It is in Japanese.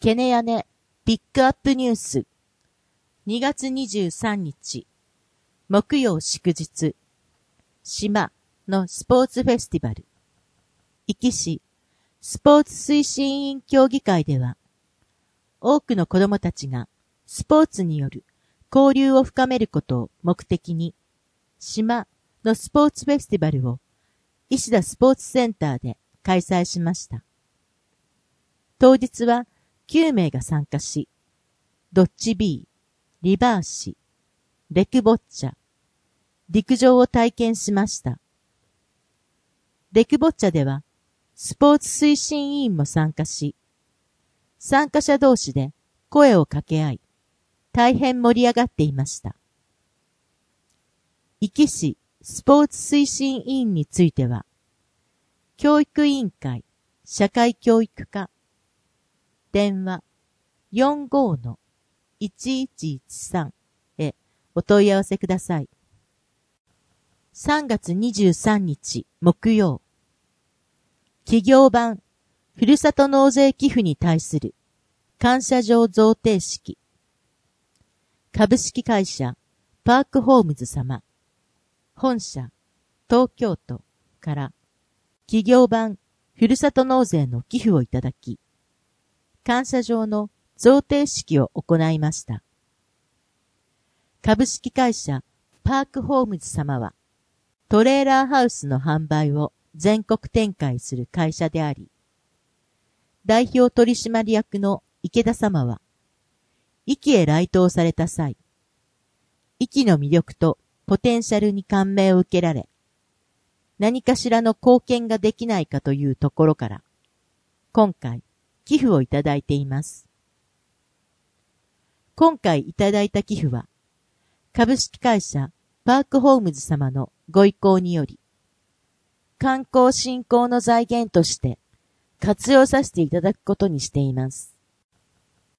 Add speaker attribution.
Speaker 1: ケネヤネピックアップニュース2月23日木曜祝日島のスポーツフェスティバル壱岐市スポーツ推進委員協議会では多くの子どもたちがスポーツによる交流を深めることを目的に島のスポーツフェスティバルを石田スポーツセンターで開催しました。当日は9名が参加し、ドッジビー、リバーシ、レクボッチャ、陸上を体験しました。レクボッチャでは、スポーツ推進委員も参加し、参加者同士で声を掛け合い、大変盛り上がっていました。壱岐市スポーツ推進委員については、教育委員会、社会教育課、電話 45-1113 へお問い合わせください。3月23日木曜、企業版ふるさと納税寄付に対する感謝状贈呈式。株式会社パークホームズ様、本社東京都から企業版ふるさと納税の寄付をいただき、感謝状の贈呈式を行いました。株式会社パークホームズ様は、トレーラーハウスの販売を全国展開する会社であり、代表取締役の池田様は、壱岐へ来島された際、壱岐の魅力とポテンシャルに感銘を受けられ、何かしらの貢献ができないかというところから、今回、寄付をいただいています。今回いただいた寄付は、株式会社パークホームズ様のご意向により、観光振興の財源として活用させていただくことにしています。